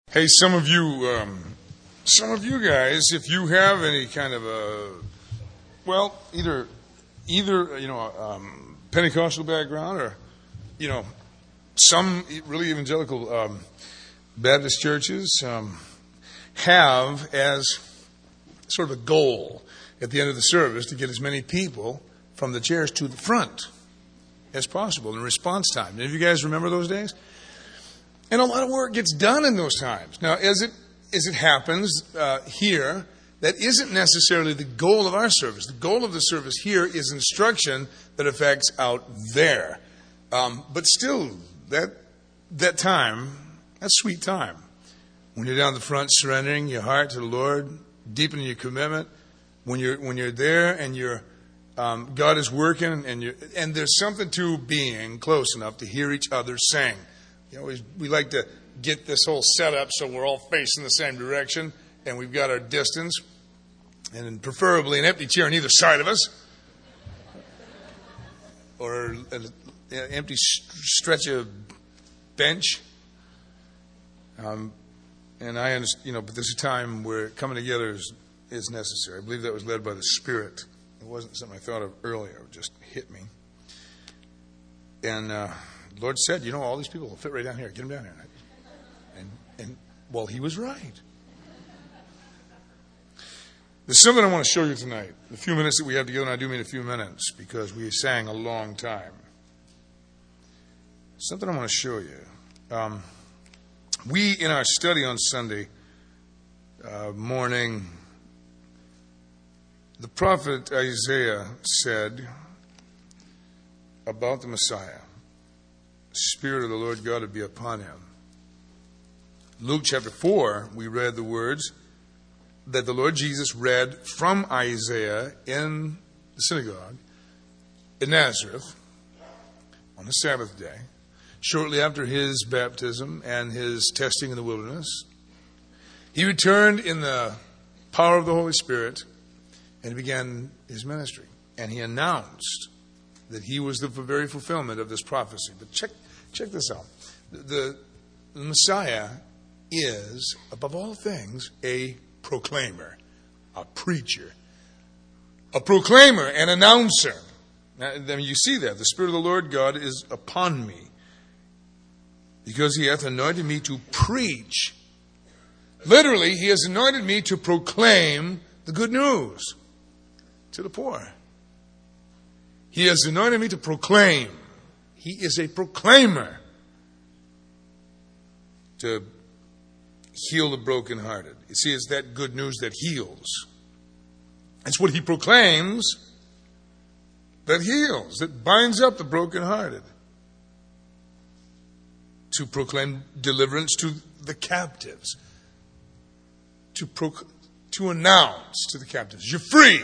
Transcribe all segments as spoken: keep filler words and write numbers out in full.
Hey, some of you, um, some of you guys, if you have any kind of a, well, either, either you know, um, Pentecostal background or, you know, some really evangelical um, Baptist churches um, have as sort of a goal at the end of the service to get as many people from the chairs to the front as possible in response time. Any of you guys remember those days? And a lot of work gets done in those times. Now, as it as it happens uh, here, that isn't necessarily the goal of our service. The goal of the service here is instruction that affects out there. Um, but still, that that time, that sweet time, when you're down the front surrendering your heart to the Lord, deepening your commitment, when you're when you're there and you're um, God is working, and you and there's something to being close enough to hear each other sing. You know, we, we like to get this whole setup so we're all facing the same direction and we've got our distance, and preferably an empty chair on either side of us, or an empty stretch of bench. Um, and I understand, you know, but there's a time where coming together is, is necessary. I believe that was led by the Spirit. It wasn't something I thought of earlier. It just hit me. And uh, the Lord said, you know, all these people will fit right down here. Get them down here. And, and well, he was right. There's something I want to show you tonight. The few minutes that we have together, and I do mean a few minutes, because we sang a long time. Something I want to show you. Um, we, in our study on Sunday uh, morning, the prophet Isaiah said about the Messiah, the Spirit of the Lord God would be upon him. Luke chapter four, we read the words that the Lord Jesus read from Isaiah in the synagogue in Nazareth on the Sabbath day, shortly after his baptism and his testing in the wilderness. He returned in the power of the Holy Spirit and began his ministry. And he announced that he was the very fulfillment of this prophecy. But check check this out. The, the Messiah is, above all things, a proclaimer, a preacher, a proclaimer, an announcer. Now, I mean, you see that. The Spirit of the Lord God is upon me, because he hath anointed me to preach. Literally, he has anointed me to proclaim the good news to the poor. He has anointed me to proclaim. He is a proclaimer. To heal the brokenhearted. You see, it's that good news that heals. It's what he proclaims that heals, that binds up the brokenhearted. To proclaim deliverance to the captives. To, proc- to announce to the captives, you're free.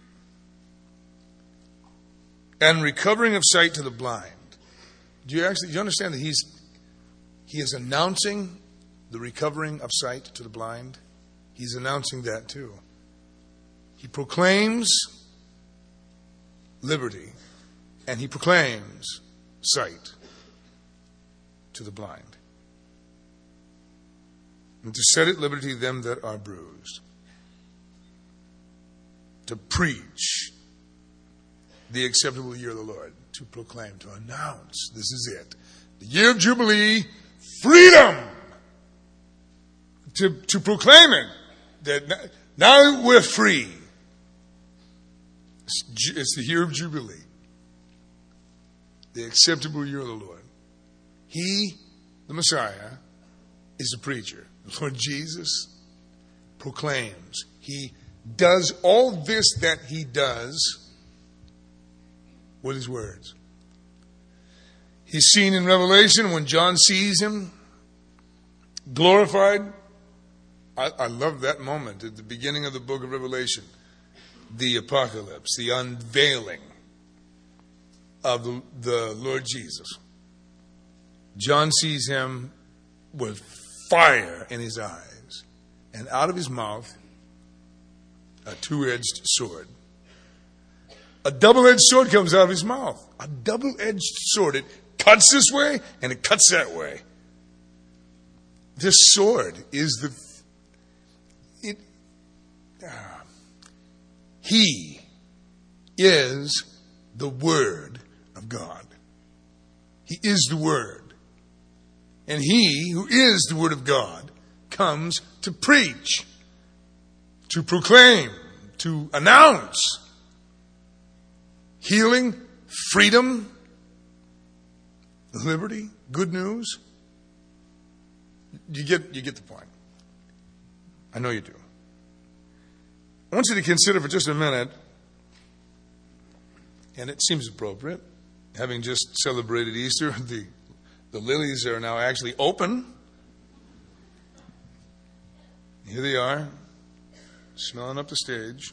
And recovering of sight to the blind. Do you actually do you understand that he's he is announcing the recovering of sight to the blind? He's announcing that too. He proclaims liberty, and he proclaims sight to the blind. And to set at liberty them that are bruised. To preach the acceptable year of the Lord, to proclaim, to announce, this is it. The year of Jubilee, freedom! To, to proclaim it, that now we're free. It's, it's the year of Jubilee. The acceptable year of the Lord. He, the Messiah, is a preacher. The Lord Jesus proclaims. He does all this that he does with his words. He's seen in Revelation when John sees him glorified. I, I love that moment at the beginning of the book of Revelation. The apocalypse, the unveiling of the, the Lord Jesus. John sees him with fire in his eyes, and out of his mouth a two-edged sword. A double-edged sword comes out of his mouth. A double-edged sword. It cuts this way and it cuts that way. This sword is the... It, uh, he is the Word of God. He is the Word. And he who is the Word of God comes to preach, to proclaim, to announce healing, freedom, liberty, good news. You get, you get the point. I know you do. I want you to consider for just a minute, and it seems appropriate, having just celebrated Easter, the, the lilies are now actually open. Here they are, smelling up the stage.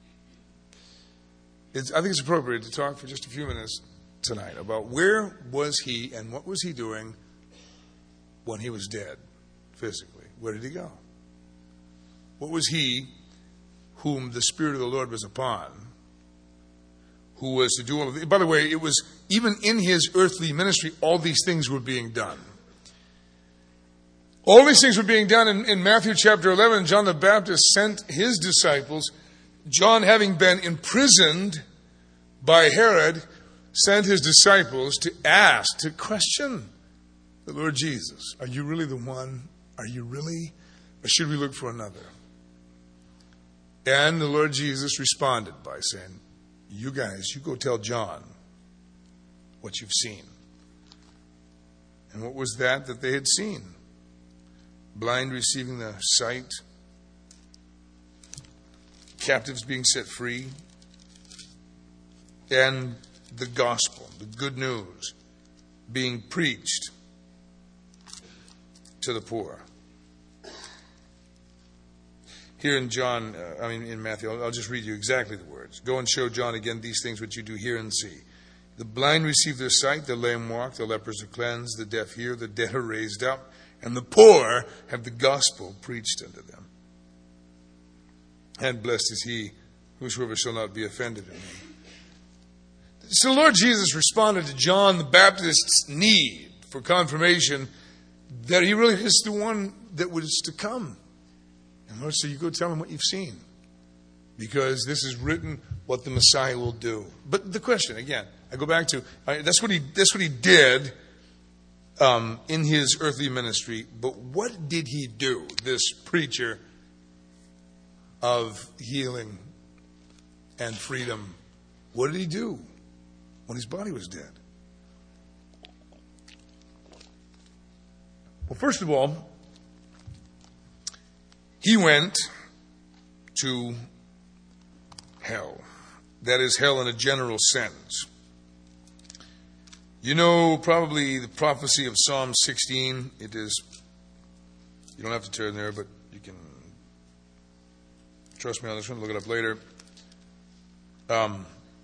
It's, I think it's appropriate to talk for just a few minutes tonight about where was he and what was he doing when he was dead physically. Where did he go? What was he whom the Spirit of the Lord was upon, who was to do all of it? By the way, it was even in his earthly ministry, all these things were being done. All these things were being done in, in Matthew chapter eleven. John the Baptist sent his disciples. John, having been imprisoned by Herod, sent his disciples to ask, to question the Lord Jesus. Are you really the one? Are you really? Or should we look for another? And the Lord Jesus responded by saying, you guys, you go tell John what you've seen. And what was that that they had seen? Blind receiving the sight, captives being set free, and the gospel, the good news, being preached to the poor. Here in John, uh, I mean in Matthew, I'll, I'll just read you exactly the words. Go and show John again these things which you do hear and see. The blind receive their sight, the lame walk, the lepers are cleansed, the deaf hear, the dead are raised up, and the poor have the gospel preached unto them. And blessed is he whosoever shall not be offended in me. So the Lord Jesus responded to John the Baptist's need for confirmation that he really is the one that was to come. And Lord said, you go tell him what you've seen, because this is written what the Messiah will do. But the question, again, I go back to, uh, that's what he that's what he did um, in his earthly ministry. But what did he do, this preacher of healing and freedom? What did he do when his body was dead? Well, first of all, he went to hell. That is, hell in a general sense. You know probably the prophecy of Psalm sixteen. It is, you don't have to turn there, but you can trust me on this one, look it up later. Um,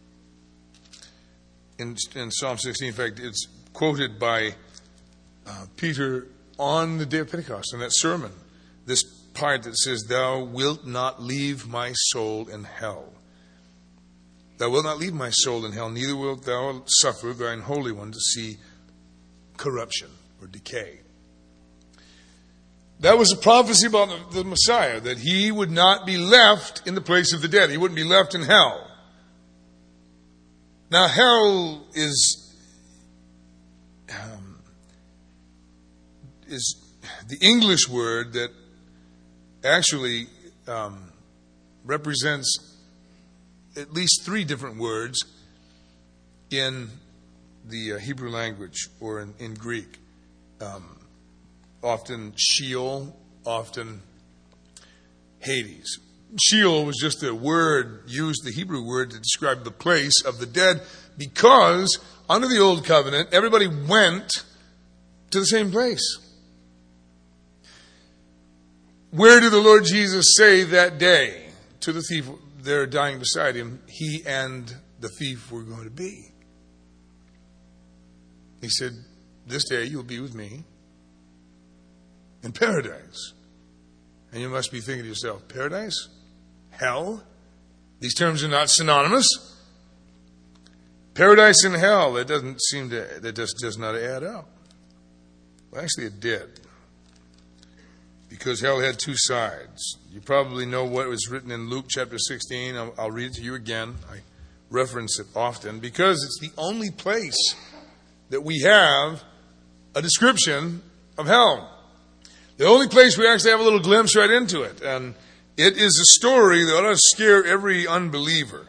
in, in Psalm sixteen, in fact, it's quoted by uh, Peter on the day of Pentecost, in that sermon. This part that says, thou wilt not leave my soul in hell. Thou wilt not leave my soul in hell, neither wilt thou suffer thine Holy One to see corruption or decay. That was a prophecy about the, the Messiah, that he would not be left in the place of the dead. He wouldn't be left in hell. Now, hell is, um, is the English word that actually um, represents at least three different words in the uh, Hebrew language or in, in Greek. Um, often Sheol, often Hades. Sheol was just a word used, the Hebrew word, to describe the place of the dead, because under the Old Covenant, everybody went to the same place. Where did the Lord Jesus say that day to the thief there dying beside him, he and the thief were going to be? He said, this day you'll be with me in paradise. And you must be thinking to yourself, paradise? Hell? These terms are not synonymous. Paradise and hell, that doesn't seem to, that just does not add up. Well, actually it did. because hell had two sides. You probably know what was written in Luke chapter sixteen. I'll, I'll read it to you again. I reference it often because it's the only place that we have a description of hell. The only place we actually have a little glimpse right into it. And it is a story that ought to scare every unbeliever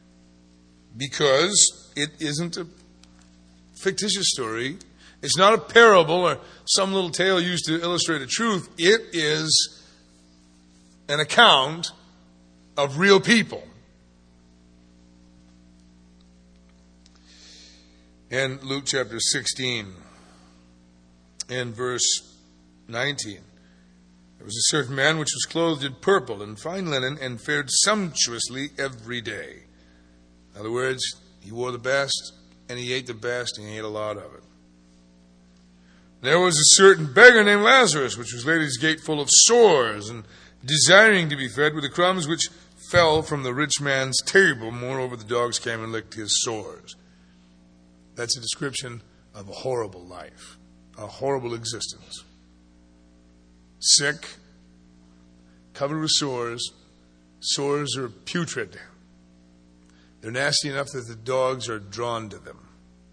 because it isn't a fictitious story. It's not a parable or some little tale used to illustrate a truth. It is an account of real people. In Luke chapter sixteen, in verse nineteen, there was a certain man which was clothed in purple and fine linen and fared sumptuously every day. In other words, he wore the best and he ate the best and he ate a lot of it. There was a certain beggar named Lazarus, which was laid at his gate full of sores and desiring to be fed with the crumbs which fell from the rich man's table. Moreover, the dogs came and licked his sores. That's a description of a horrible life, a horrible existence. Sick, covered with sores. Sores are putrid. They're nasty enough that the dogs are drawn to them.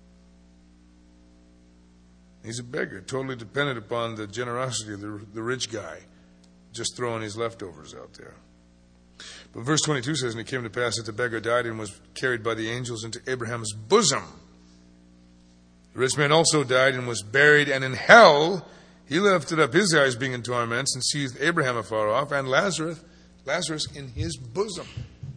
He's a beggar, totally dependent upon the generosity of the, the rich guy, just throwing his leftovers out there. But verse twenty-two says, and it came to pass that the beggar died and was carried by the angels into Abraham's bosom. The rich man also died and was buried, and in hell he lifted up his eyes, being in torments, and seeth Abraham afar off, and Lazarus, Lazarus in his bosom.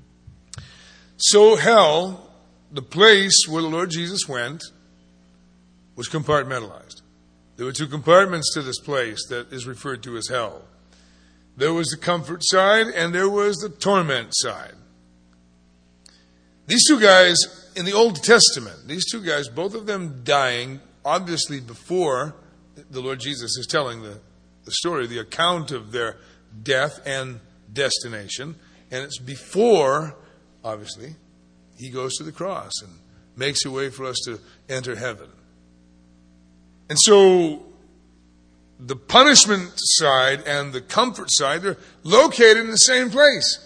So hell, the place where the Lord Jesus went, was compartmentalized. There were two compartments to this place that is referred to as hell. There was the comfort side and there was the torment side. These two guys in the Old Testament, these two guys, both of them dying, obviously before the Lord Jesus is telling the, the story, the account of their death and destination. And it's before, obviously, he goes to the cross and makes a way for us to enter heaven. And so the punishment side and the comfort side are located in the same place.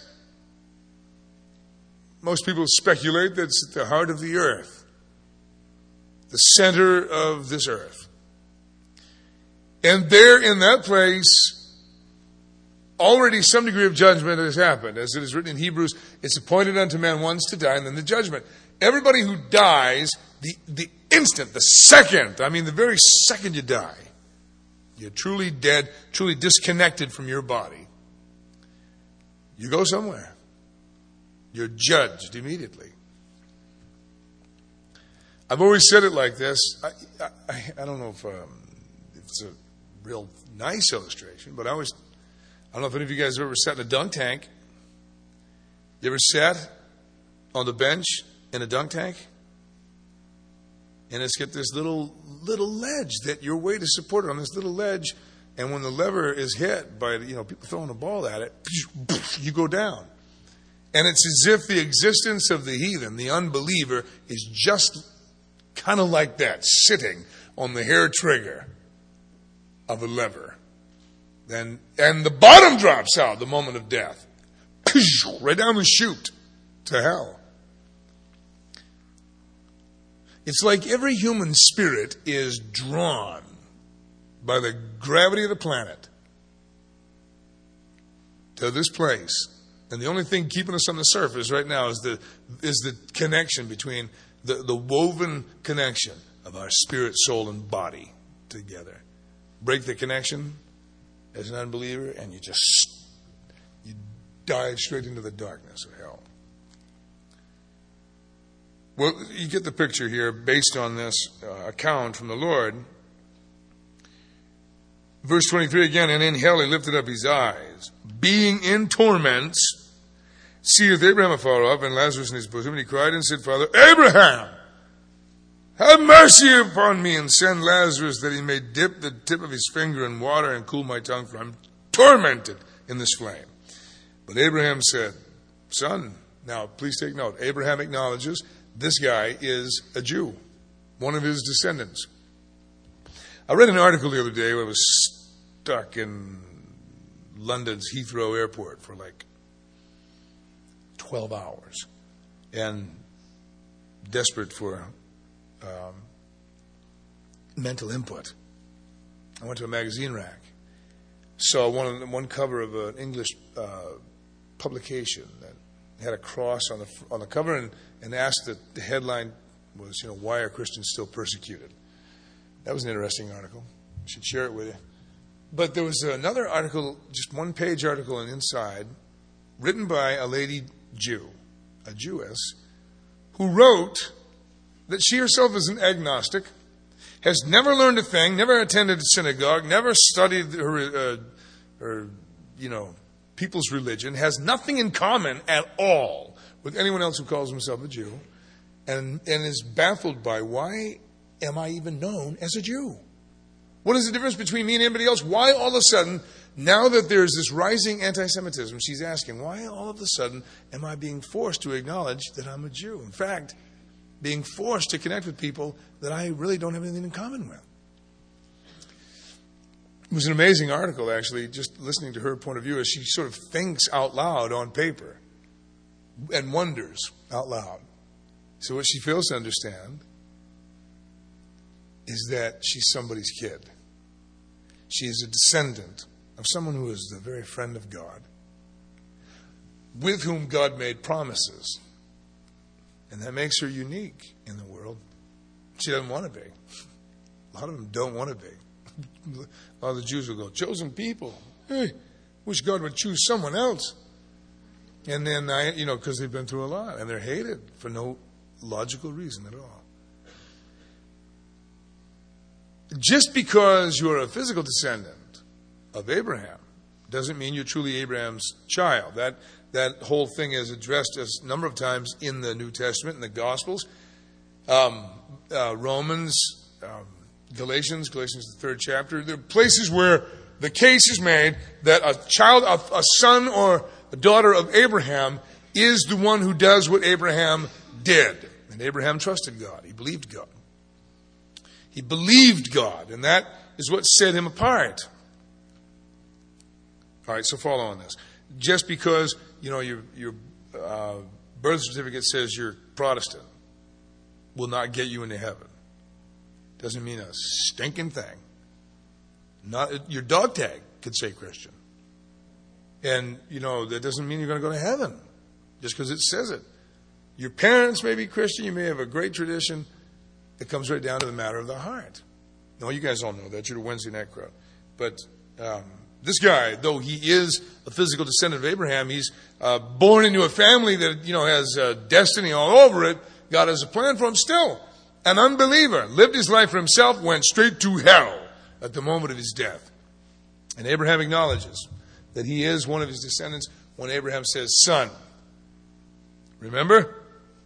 Most people speculate that it's at the heart of the earth, the center of this earth. And there in that place, already some degree of judgment has happened. As it is written in Hebrews, it's appointed unto man once to die and then the judgment. Everybody who dies, the, the instant, the second, I mean the very second you die, you're truly dead, truly disconnected from your body. You go somewhere. You're judged immediately. I've always said it like this. I, I, I don't know if, um, if it's a real nice illustration, but I always, I don't know if any of you guys have ever sat in a dunk tank. You ever sat on the bench in a dunk tank? And it's got this little little ledge that your weight is supported on this little ledge. And when the lever is hit by, you know, people throwing a ball at it, you go down. And it's as if the existence of the heathen, the unbeliever, is just kind of like that, sitting on the hair trigger of a lever. Then, and the bottom drops out the moment of death. Right down the chute to hell. It's like every human spirit is drawn by the gravity of the planet to this place. And the only thing keeping us on the surface right now is the is the connection between the, the woven connection of our spirit, soul, and body together. Break the connection as an unbeliever, and you just you dive straight into the darkness of hell. Well, you get the picture here based on this uh, account from the Lord. Verse twenty-three again, and in hell he lifted up his eyes, being in torments, seeth Abraham afar off, and Lazarus in his bosom, and he cried and said, Father, Abraham, have mercy upon me, and send Lazarus that he may dip the tip of his finger in water and cool my tongue, for I am tormented in this flame. But Abraham said, Son, now please take note, Abraham acknowledges this guy is a Jew, one of his descendants. I read an article the other day where I was stuck in London's Heathrow Airport for like twelve hours, and desperate for um, mental input. I went to a magazine rack, saw one of the, one cover of an English uh, publication that had a cross on the on the cover, and, and asked that the headline was, you know, why are Christians still persecuted? That was an interesting article. I should share it with you. But there was another article, just one page article on Inside, written by a lady Jew, a Jewess, who wrote that she herself is an agnostic, has never learned a thing, never attended a synagogue, never studied her, uh, her, you know, people's religion, has nothing in common at all with anyone else who calls himself a Jew, and, and is baffled by, why am I even known as a Jew? What is the difference between me and anybody else? Why all of a sudden, now that there's this rising anti-Semitism, she's asking, why all of a sudden am I being forced to acknowledge that I'm a Jew? In fact, being forced to connect with people that I really don't have anything in common with. It was an amazing article, actually, just listening to her point of view as she sort of thinks out loud on paper and wonders out loud. So what she fails to understand is that she's somebody's kid. She is a descendant of someone who is the very friend of God, with whom God made promises. And that makes her unique in the world. She doesn't want to be. A lot of them don't want to be. A lot of the Jews will go, chosen people. Hey, wish God would choose someone else. And then, I, you know, because they've been through a lot. And they're hated for no logical reason at all. Just because you're a physical descendant of Abraham doesn't mean you're truly Abraham's child. That that whole thing is addressed a number of times in the New Testament, in the Gospels. Um, uh, Romans, um, Galatians, Galatians the third chapter. There are places where the case is made that a child, a, a son or a daughter of Abraham is the one who does what Abraham did. And Abraham trusted God. He believed God. He believed God, and that is what set him apart. All right, so follow on this. Just because, you know, your your uh, birth certificate says you're Protestant will not get you into heaven. Doesn't mean a stinking thing. Not your dog tag could say Christian, and you know that doesn't mean you're going to go to heaven just because it says it. Your parents may be Christian. You may have a great tradition. It comes right down to the matter of the heart. No, you guys all know that. You're the Wednesday night crowd. But um, this guy, though he is a physical descendant of Abraham, he's uh, born into a family that, you know, has uh, destiny all over it. God has a plan for him still. An unbeliever. Lived his life for himself, went straight to hell at the moment of his death. And Abraham acknowledges that he is one of his descendants when Abraham says, son. Remember?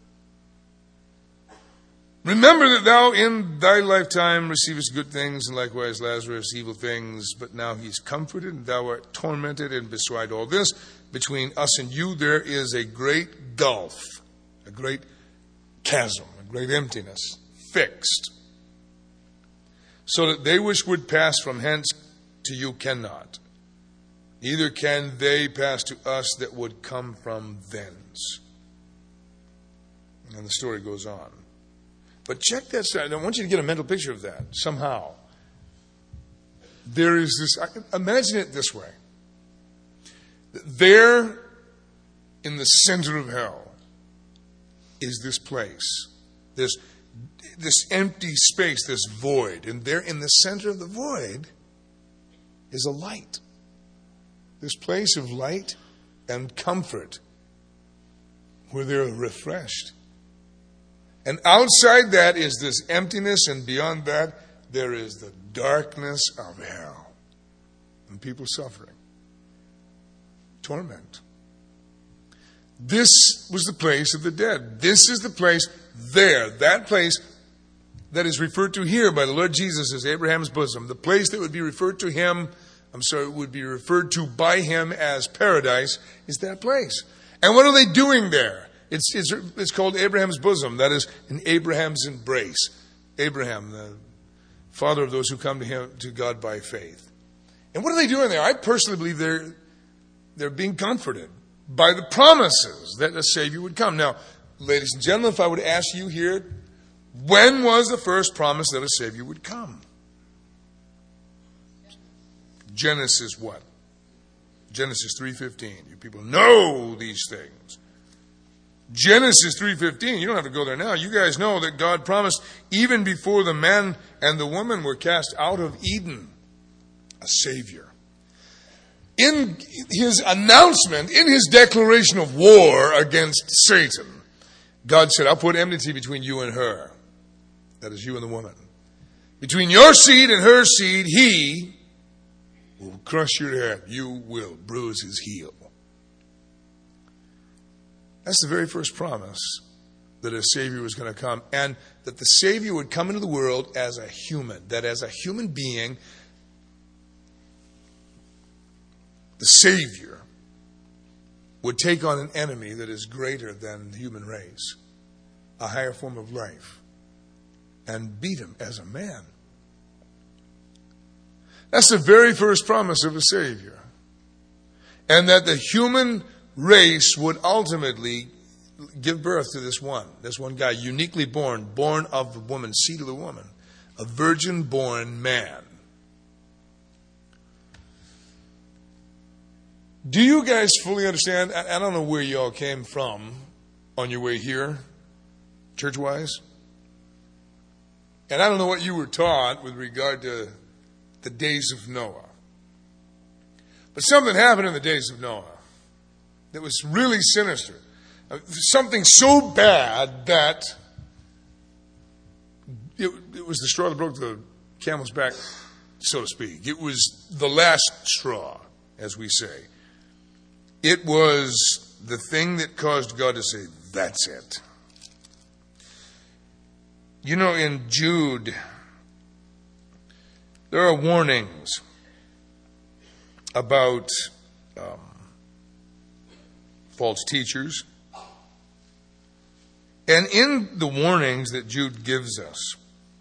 Remember that thou in thy lifetime receivest good things, and likewise Lazarus evil things, but now he's comforted, and thou art tormented, and beside all this, between us and you there is a great gulf, a great chasm, a great emptiness, fixed, so that they which would pass from hence to you cannot, neither can they pass to us that would come from thence. And the story goes on. But check that side. I want you to get a mental picture of that somehow. There is this, imagine it this way. There in the center of hell is this place, this, this empty space, this void. And there in the center of the void is a light. This place of light and comfort where they're refreshed. And outside that is this emptiness, and beyond that, there is the darkness of hell. And people suffering. Torment. This was the place of the dead. This is the place there. That place that is referred to here by the Lord Jesus as Abraham's bosom. The place that would be referred to him, I'm sorry, would be referred to by him as paradise, is that place. And what are they doing there? It's, it's, it's called Abraham's bosom. That is in Abraham's embrace. Abraham, the father of those who come to him, to God by faith. And what are they doing there? I personally believe they're, they're being comforted by the promises that a Savior would come. Now, ladies and gentlemen, if I would ask you here, when was the first promise that a Savior would come? Genesis what? Genesis three fifteen. You people know these things. Genesis three fifteen. You don't have to go there now. You guys know that God promised even before the man and the woman were cast out of Eden, a Savior. In his announcement, in his declaration of war against Satan, God said, I'll put enmity between you and her. That is you and the woman. Between your seed and her seed, he will crush your head. You will bruise his heel. That's the very first promise, that a Savior was going to come, and that the Savior would come into the world as a human, that as a human being, the Savior would take on an enemy that is greater than the human race, a higher form of life, and beat him as a man. That's the very first promise of a Savior. And that the human race would ultimately give birth to this one, this one guy, uniquely born, born of the woman, seed of the woman, a virgin-born man. Do you guys fully understand? I don't know where you all came from on your way here, church-wise. And I don't know what you were taught with regard to the days of Noah. But something happened in the days of Noah that was really sinister. Something so bad that it, it was the straw that broke the camel's back, so to speak. It was the last straw, as we say. It was the thing that caused God to say, that's it. You know, in Jude, there are warnings about um, false teachers. And in the warnings that Jude gives us,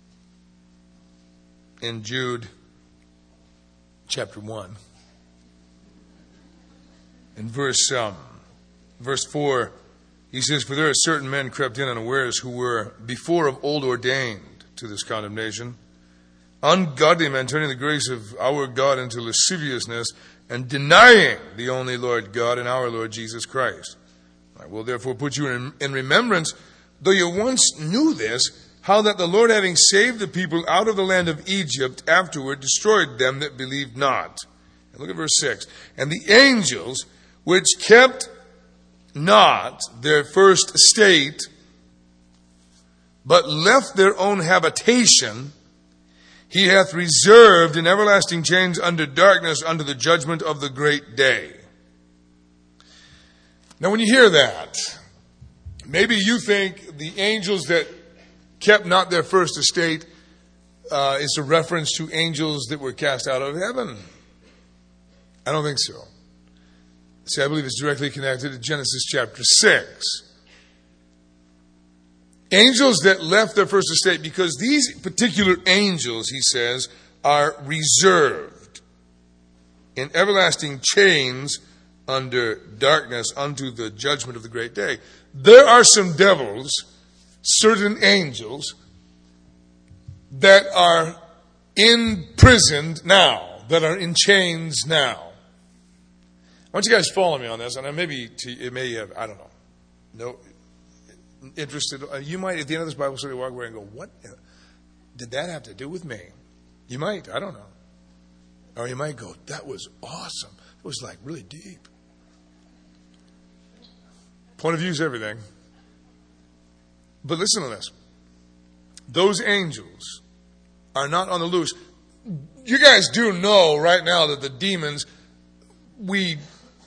in Jude chapter one, in verse, um, verse four, he says, for there are certain men crept in unawares who were before of old ordained to this condemnation, ungodly men turning the grace of our God into lasciviousness and denying the only Lord God and our Lord Jesus Christ. I will therefore put you in, in remembrance, though you once knew this, how that the Lord, having saved the people out of the land of Egypt, afterward destroyed them that believed not. And look at verse six. And the angels which kept not their first estate, but left their own habitation, he hath reserved in everlasting chains under darkness, unto the judgment of the great day. Now when you hear that, maybe you think the angels that kept not their first estate uh, is a reference to angels that were cast out of heaven. I don't think so. See, I believe it's directly connected to Genesis chapter six. Angels that left their first estate, because these particular angels, he says, are reserved in everlasting chains under darkness unto the judgment of the great day. There are some devils, certain angels, that are imprisoned now, that are in chains now. I want you guys to follow me on this, and maybe to, it may have, I don't know, no interested. You might, at the end of this Bible study, walk away and go, what did that have to do with me? You might, I don't know. Or you might go, that was awesome. It was like really deep. Point of view is everything. But listen to this. Those angels are not on the loose. You guys do know right now that the demons, we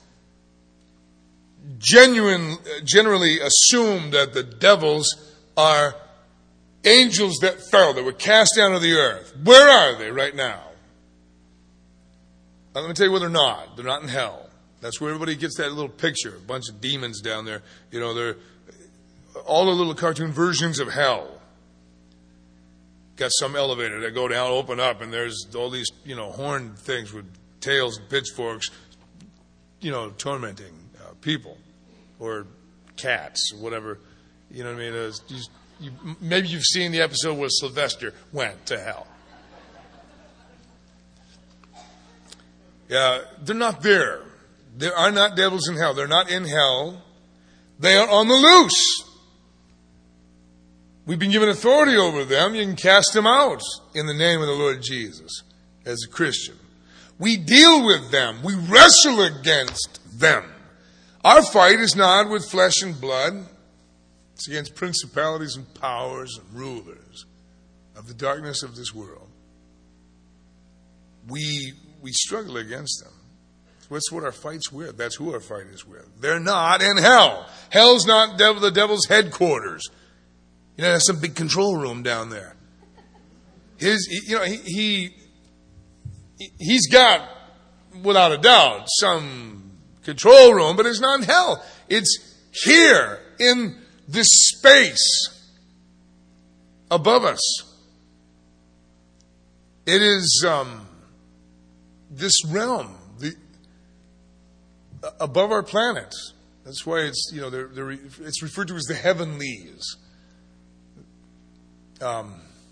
genuine, generally assume that the devils are angels that fell, that were cast down to the earth. Where are they right now? Now, let me tell you where they're not. They're not in hell. That's where everybody gets that little picture. A bunch of demons down there. You know, they're all the little cartoon versions of hell. Got some elevator that go down, open up, and there's all these, you know, horned things with tails and pitchforks, you know, tormenting uh, people or cats or whatever. You know what I mean? It's just, you, maybe you've seen the episode where Sylvester went to hell. Yeah, they're not there. There are not devils in hell. They're not in hell. They are on the loose. We've been given authority over them. You can cast them out in the name of the Lord Jesus as a Christian. We deal with them. We wrestle against them. Our fight is not with flesh and blood. It's against principalities and powers and rulers of the darkness of this world. We we struggle against them. That's what our fight's with. That's who our fight is with. They're not in hell. Hell's not devil, the devil's headquarters. You know, there's some big control room down there. His, you know, he, he he's got, without a doubt, some control room, but it's not in hell. It's here in this space above us. It is um, this realm, the above our planet. That's why it's, you know, they're, they're, it's referred to as the heavenlies. Um,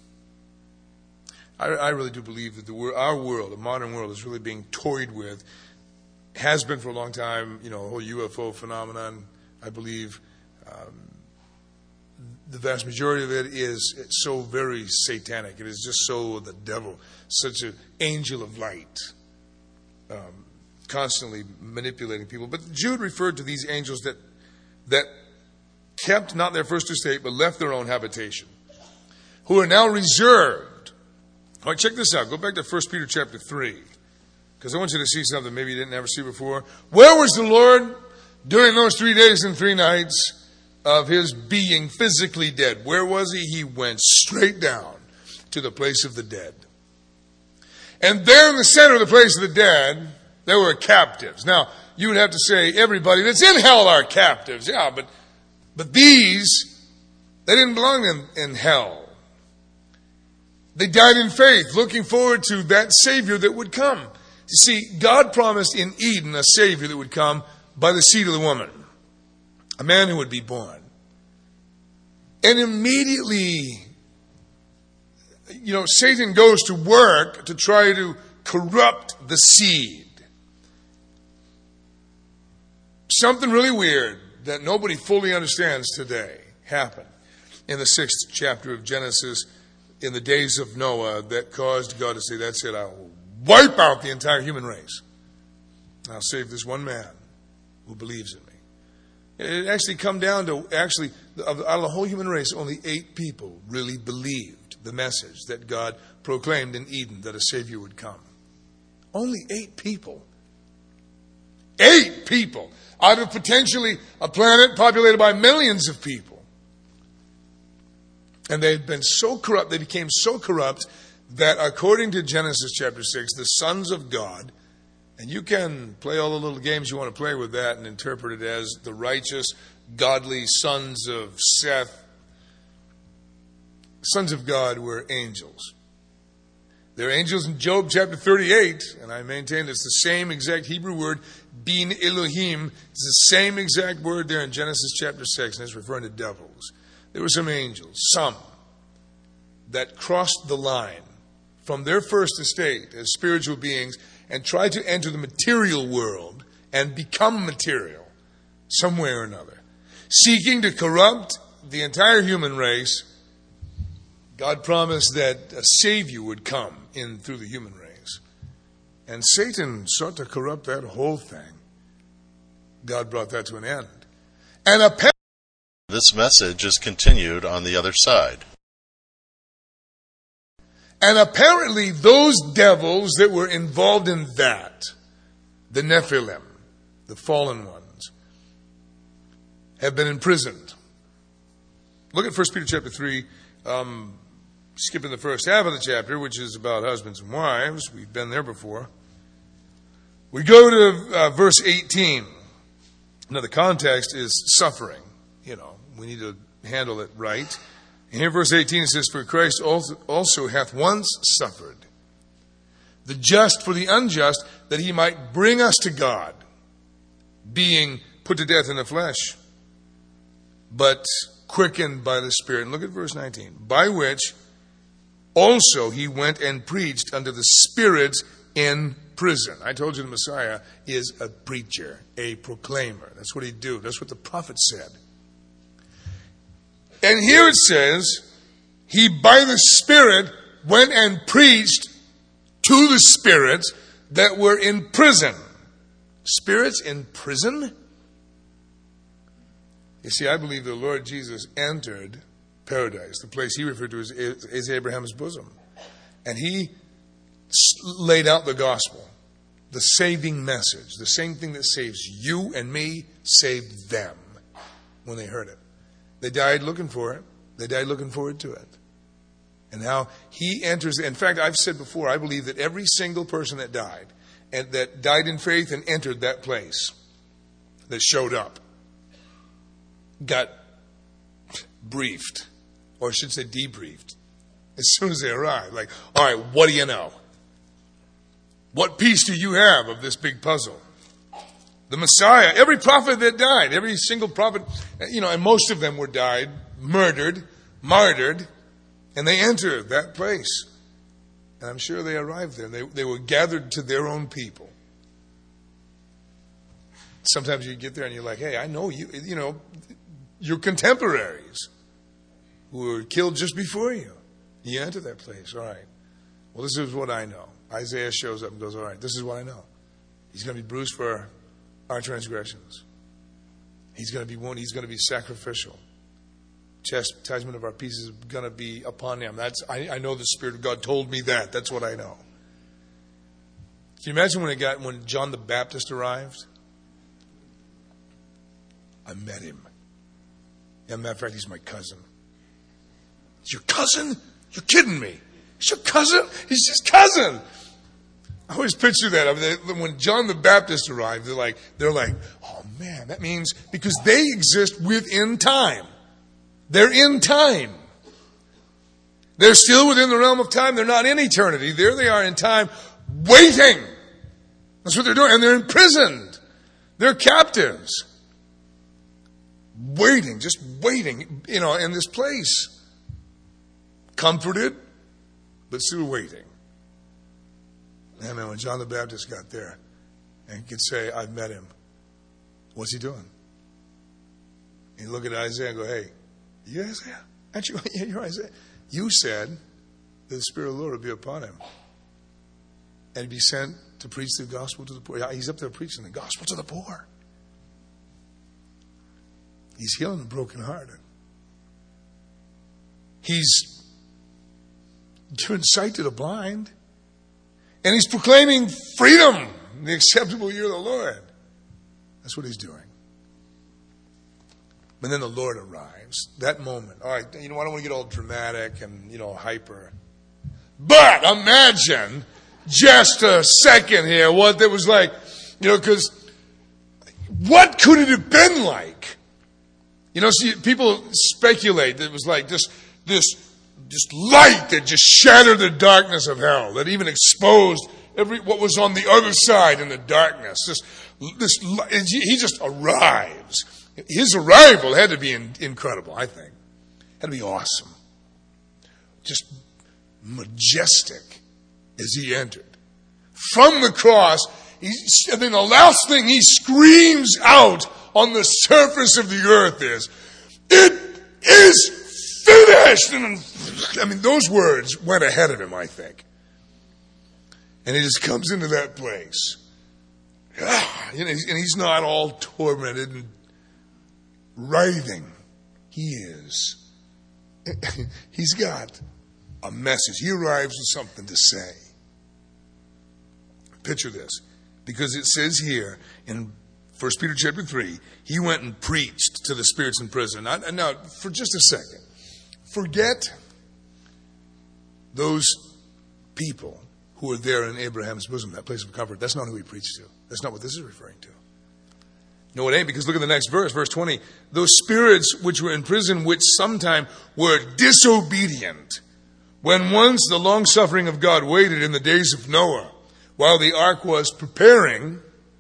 I, I really do believe that the our world, the modern world, is really being toyed with. Has been for a long time. You know, the whole U F O phenomenon. I believe um, the vast majority of it is it's so very satanic. It is just so the devil, such an angel of light, um, constantly manipulating people. But Jude referred to these angels that that kept not their first estate, but left their own habitation, who are now reserved. All right, check this out. Go back to First Peter chapter three, because I want you to see something maybe you didn't ever see before. Where was the Lord during those three days and three nights of his being physically dead? Where was he? He went straight down to the place of the dead. And there in the center of the place of the dead, there were captives. Now, you would have to say everybody that's in hell are captives. Yeah, but but these, they didn't belong in, in hell. They died in faith, looking forward to that Savior that would come. You see, God promised in Eden a Savior that would come by the seed of the woman, a man who would be born. And immediately, you know, Satan goes to work to try to corrupt the seed. Something really weird that nobody fully understands today happened in the sixth chapter of Genesis in the days of Noah that caused God to say, that's it, I'll wipe out the entire human race. I'll save this one man who believes in me. It actually come down to, actually, out of the whole human race, only eight people really believed the message that God proclaimed in Eden, that a Savior would come. Only eight people. Eight people out of potentially a planet populated by millions of people. And they had been so corrupt, they became so corrupt that according to Genesis chapter six, the sons of God, and you can play all the little games you want to play with that and interpret it as the righteous, godly sons of Seth. Sons of God were angels. They're angels in Job chapter thirty-eight, and I maintain it's the same exact Hebrew word, bin Elohim. It's the same exact word there in Genesis chapter six, and it's referring to devils. There were some angels, some, that crossed the line from their first estate as spiritual beings and tried to enter the material world and become material some way or another, seeking to corrupt the entire human race. God promised that a Savior would come in through the human race. And Satan sought to corrupt that whole thing. God brought that to an end. And apparently, this message is continued on the other side. And apparently those devils that were involved in that, the Nephilim, the fallen ones, have been imprisoned. Look at First Peter chapter three, um, skipping the first half of the chapter, which is about husbands and wives. We've been there before. We go to uh, verse eighteen. Now the context is suffering. You know, we need to handle it right. And here verse eighteen it says, for Christ also hath once suffered, the just for the unjust, that he might bring us to God, being put to death in the flesh, but quickened by the Spirit. And look at verse nineteen. By which also he went and preached unto the spirits in prison. I told you the Messiah is a preacher, a proclaimer. That's what he'd do. That's what the prophet said. And here it says, he by the Spirit went and preached to the spirits that were in prison. Spirits in prison? You see, I believe the Lord Jesus entered paradise, the place he referred to as, as Abraham's bosom. And he laid out the gospel, the saving message, the same thing that saves you and me, saved them when they heard it. They died looking for it. They died looking forward to it. And how he enters. In fact, I've said before, I believe that every single person that died, and that died in faith and entered that place, that showed up, got briefed, or I should say debriefed, as soon as they arrived. Like, all right, what do you know? What piece do you have of this big puzzle? The Messiah, every prophet that died, every single prophet, you know, and most of them were died, murdered, martyred, and they entered that place. And I'm sure they arrived there. They, they were gathered to their own people. Sometimes you get there and you're like, hey, I know you, you know, your contemporaries who were killed just before you. You enter that place. All right. Well, this is what I know. Isaiah shows up and goes, all right, this is what I know. He's going to be bruised for our transgressions. He's going to be wounded. He's going to be sacrificial. Chastisement of our peace is going to be upon him. That's I, I know the Spirit of God told me that. That's what I know. Can you imagine when it got when John the Baptist arrived? I met him. As a matter of fact, he's my cousin. It's your cousin? You're kidding me. It's your cousin? He's his cousin. I always picture that. I mean, they, when John the Baptist arrived, they're like, they're like, oh man, that means because they exist within time. They're in time. They're still within the realm of time. They're not in eternity. There they are in time, waiting. That's what they're doing. And they're imprisoned. They're captives. Waiting, just waiting, you know, in this place. Comforted, but still waiting. And then when John the Baptist got there and could say, I've met him, what's he doing? He'd look at Isaiah and go, hey, you Isaiah? Aren't you? Yeah, you're Isaiah. You said that the Spirit of the Lord would be upon him. And he'd be sent to preach the gospel to the poor. Yeah, he's up there preaching the gospel to the poor. He's healing the brokenhearted. He's giving sight to the blind. And he's proclaiming freedom, the acceptable year of the Lord. That's what he's doing. And then the Lord arrives. That moment. All right, you know, I don't want to get all dramatic and, you know, hyper. But imagine just a second here what it was like. You know, because what could it have been like? You know, see, people speculate that it was like this, this, this light that just shattered the darkness of hell, that even exposed every what was on the other side in the darkness. This, this, he just arrives. His arrival had to be in, incredible, I think. Had to be awesome. Just majestic as he entered. From the cross, he, and then the last thing he screams out on the surface of the earth is, it is finished! And, I mean, those words went ahead of him, I think. And he just comes into that place. Ah, and he's not all tormented and writhing. He is. He's got a message. He arrives with something to say. Picture this. Because it says here in First Peter chapter three, he went and preached to the spirits in prison. Now, now, for just a second, forget those people who were there in Abraham's bosom, that place of comfort. That's not who he preached to. That's not what this is referring to. No, it ain't, because look at the next verse, verse twenty. Those spirits which were in prison, which sometime were disobedient, when once the long-suffering of God waited in the days of Noah, while the ark was preparing,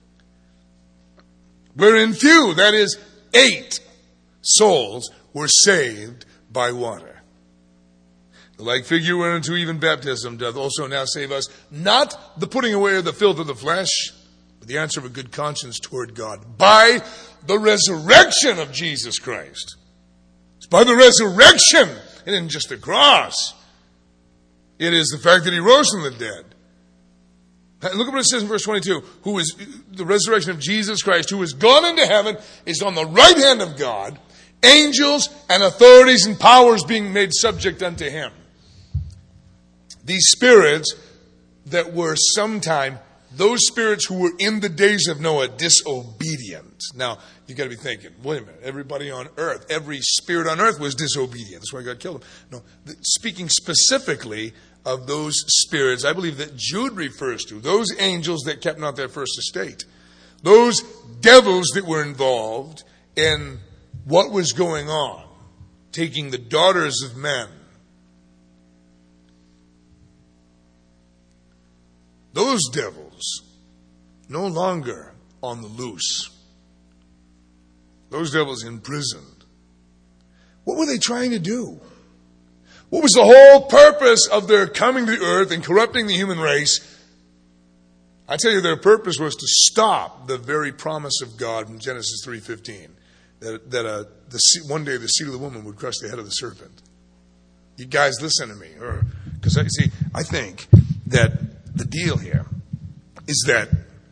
wherein few, that is, eight souls were saved by water. The like figure whereunto even baptism doth also now save us, not the putting away of the filth of the flesh, but the answer of a good conscience toward God, by the resurrection of Jesus Christ. It's by the resurrection. It isn't just the cross. It is the fact that he rose from the dead. Look at what it says in verse twenty-two. Who is the resurrection of Jesus Christ, who is gone into heaven, is on the right hand of God, angels and authorities and powers being made subject unto him. These spirits that were sometime, those spirits who were in the days of Noah, disobedient. Now, you've got to be thinking, wait a minute, everybody on earth, every spirit on earth was disobedient. That's why God killed them. No, speaking specifically of those spirits, I believe that Jude refers to, those angels that kept not their first estate. Those devils that were involved in what was going on, taking the daughters of men. Those devils no longer on the loose. Those devils imprisoned. What were they trying to do? What was the whole purpose of their coming to earth and corrupting the human race? I tell you, their purpose was to stop the very promise of God in Genesis three fifteen, that, that uh, the, one day the seed of the woman would crush the head of the serpent. You guys, listen to me. Because, I see, I think that the deal here is that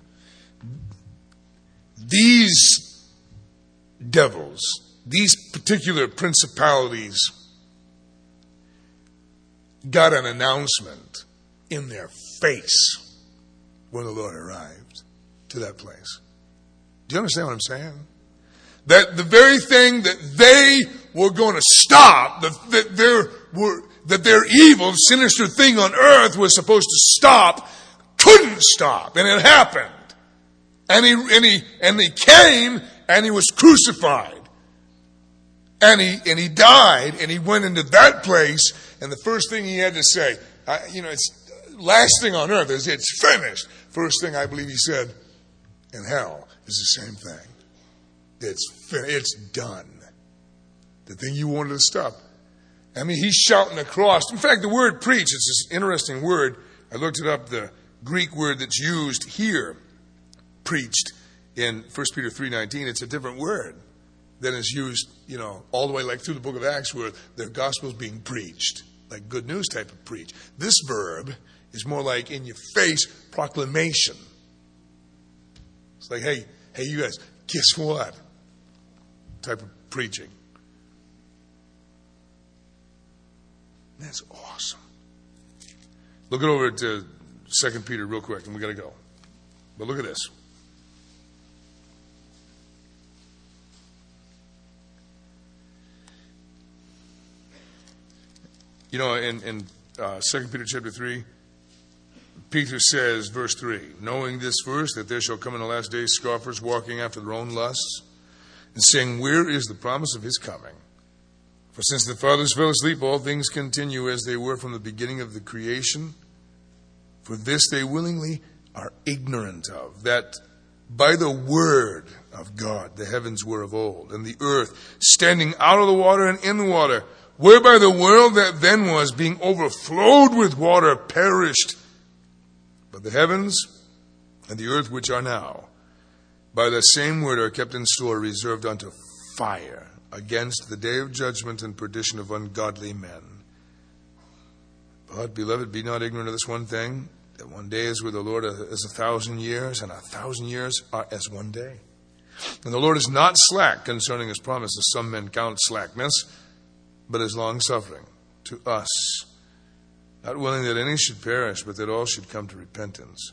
these devils, these particular principalities, got an announcement in their face when the Lord arrived to that place. Do you understand what I'm saying? That the very thing that they were going to stop, that, that their were that their evil, sinister thing on earth was supposed to stop, couldn't stop, and it happened. And he and he and he came and he was crucified. And he and he died and he went into that place, and the first thing he had to say, I, you know, it's last thing on earth is it's finished. First thing I believe he said in hell is the same thing. It's fin- it's done. The thing you wanted to stop. I mean, he's shouting across. In fact, the word preach, it's this interesting word. I looked it up, the Greek word that's used here, preached, in First Peter three nineteen. It's a different word than is used, you know, all the way like through the book of Acts where the gospel is being preached, like good news type of preach. This verb is more like in your face proclamation. It's like, hey, hey, you guys, guess what? Type of preaching. That's awesome. Look it over to Second Peter real quick, and we got to go. But look at this. You know, in, in uh, Second Peter chapter three, Peter says, verse three, knowing this first, that there shall come in the last days scoffers walking after their own lusts, and saying, where is the promise of his coming? For since the fathers fell asleep, all things continue as they were from the beginning of the creation. For this they willingly are ignorant of, that by the word of God the heavens were of old, and the earth standing out of the water and in the water, whereby the world that then was, being overflowed with water, perished. But the heavens and the earth which are now, by the same word are kept in store, reserved unto fire, against the day of judgment and perdition of ungodly men. But, beloved, be not ignorant of this one thing, that one day is with the Lord as a thousand years, and a thousand years are as one day. And the Lord is not slack concerning his promise, as some men count slackness, but is long-suffering to us, not willing that any should perish, but that all should come to repentance.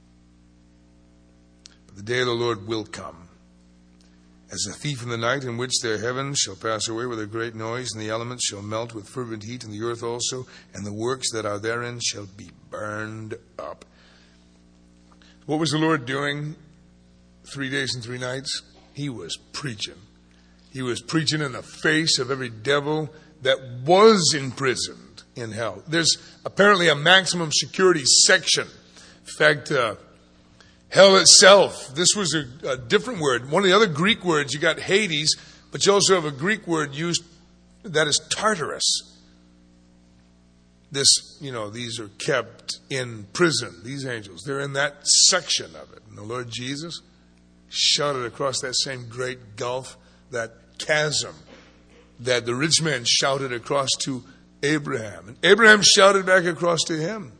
But the day of the Lord will come, as a thief in the night, in which their heavens shall pass away with a great noise, and the elements shall melt with fervent heat, and the earth also, and the works that are therein shall be burned up. What was the Lord doing three days and three nights? He was preaching. He was preaching in the face of every devil that was imprisoned in hell. There's apparently a maximum security section In fact, uh, hell itself, this was a, a different word. One of the other Greek words, you got Hades, but you also have a Greek word used that is Tartarus. This, you know, these are kept in prison, these angels. They're in that section of it. And the Lord Jesus shouted across that same great gulf, that chasm, that the rich man shouted across to Abraham. And Abraham shouted back across to him.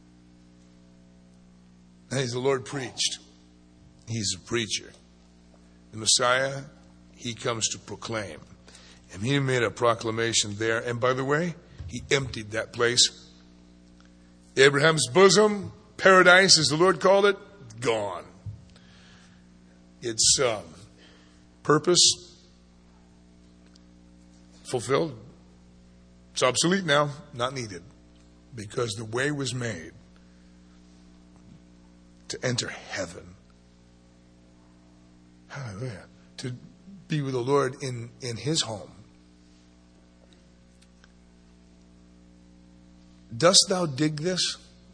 And as the Lord preached, he's a preacher. The Messiah, he comes to proclaim. And he made a proclamation there. And by the way, he emptied that place. Abraham's bosom, paradise, as the Lord called it, gone. Its um, purpose fulfilled. It's obsolete now, not needed, because the way was made to enter heaven. Hallelujah. To be with the Lord in, in his home. Dost thou dig this?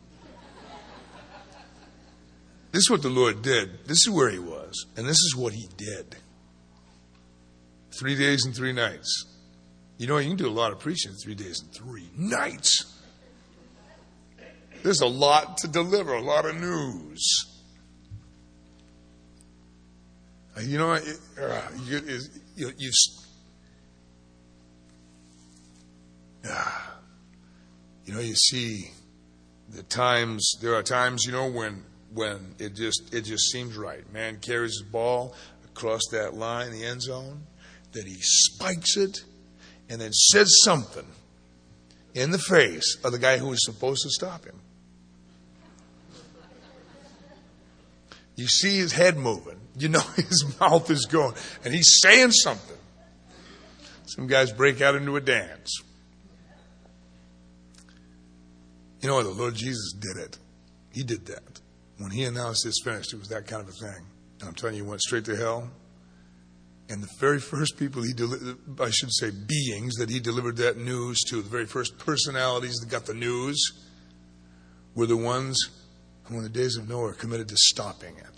This is what the Lord did. This is where he was. And this is what he did. Three days and three nights. You know, you can do a lot of preaching in three days and three nights. There's a lot to deliver, a lot of news. You know, it, uh, you, it, you, you uh, you know, you see the times. There are times, you know, when when it just it just seems right. Man carries his ball across that line, the end zone, that he spikes it, and then says something in the face of the guy who was supposed to stop him. You see his head moving. You know his mouth is going. And he's saying something. Some guys break out into a dance. You know what? The Lord Jesus did it. He did that. When he announced it's finished, it was that kind of a thing. And I'm telling you, he went straight to hell. And the very first people he delivered, I should say beings that he delivered that news to, the very first personalities that got the news, were the ones who in the days of Noah are committed to stopping it.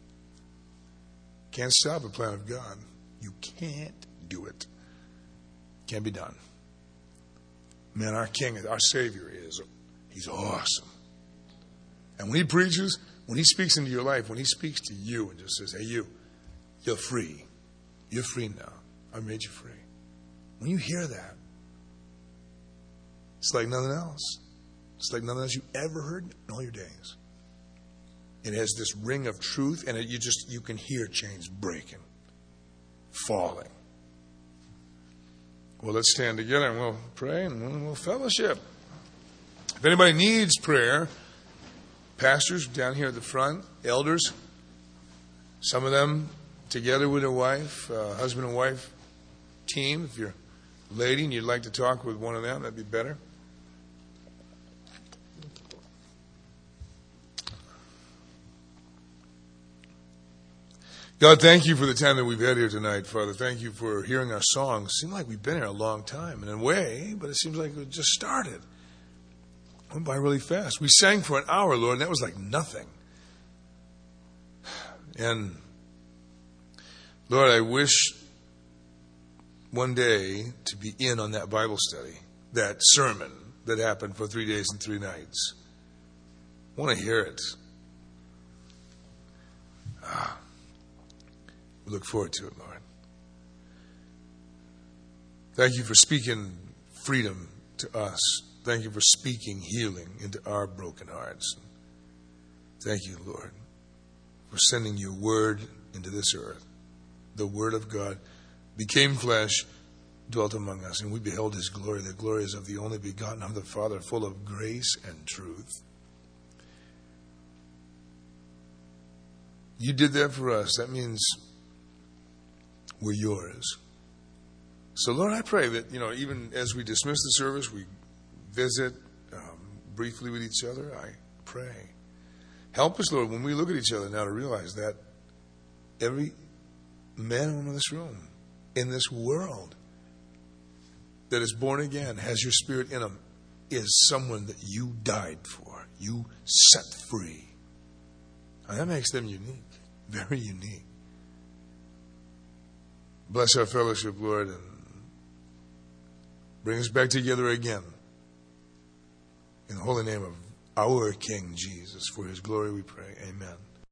Can't stop the plan of God. You can't do it. Can't be done. Man, our King, our Savior is, he's awesome. And when he preaches, when he speaks into your life, when he speaks to you and just says, hey, you, you're free. You're free now. I made you free. When you hear that, it's like nothing else. It's like nothing else you ever heard in all your days. It has this ring of truth, and it, you just you can hear chains breaking, falling. Well, let's stand together and we'll pray and we'll, we'll fellowship. If anybody needs prayer, pastors down here at the front, elders, some of them together with a wife, uh, husband and wife team. If you're a lady and you'd like to talk with one of them, that'd be better. God, thank you for the time that we've had here tonight, Father. Thank you for hearing our songs. It seems like we've been here a long time in a way, but it seems like it just started. It went by really fast. We sang for an hour, Lord, and that was like nothing. And Lord, I wish one day to be in on that Bible study, that sermon that happened for three days and three nights. I want to hear it. Ah. We look forward to it, Lord. Thank you for speaking freedom to us. Thank you for speaking healing into our broken hearts. Thank you, Lord, for sending your word into this earth. The word of God became flesh, dwelt among us, and we beheld his glory. The glory is of the only begotten of the Father, full of grace and truth. You did that for us. That means we're yours. So, Lord, I pray that, you know, even as we dismiss the service, we visit um, briefly with each other. I pray. Help us, Lord, when we look at each other now to realize that every man and woman in this room, in this world, that is born again, has your spirit in them, is someone that you died for. You set free. And that makes them unique, very unique. Bless our fellowship, Lord, and bring us back together again. In the holy name of our King Jesus, for his glory we pray. Amen.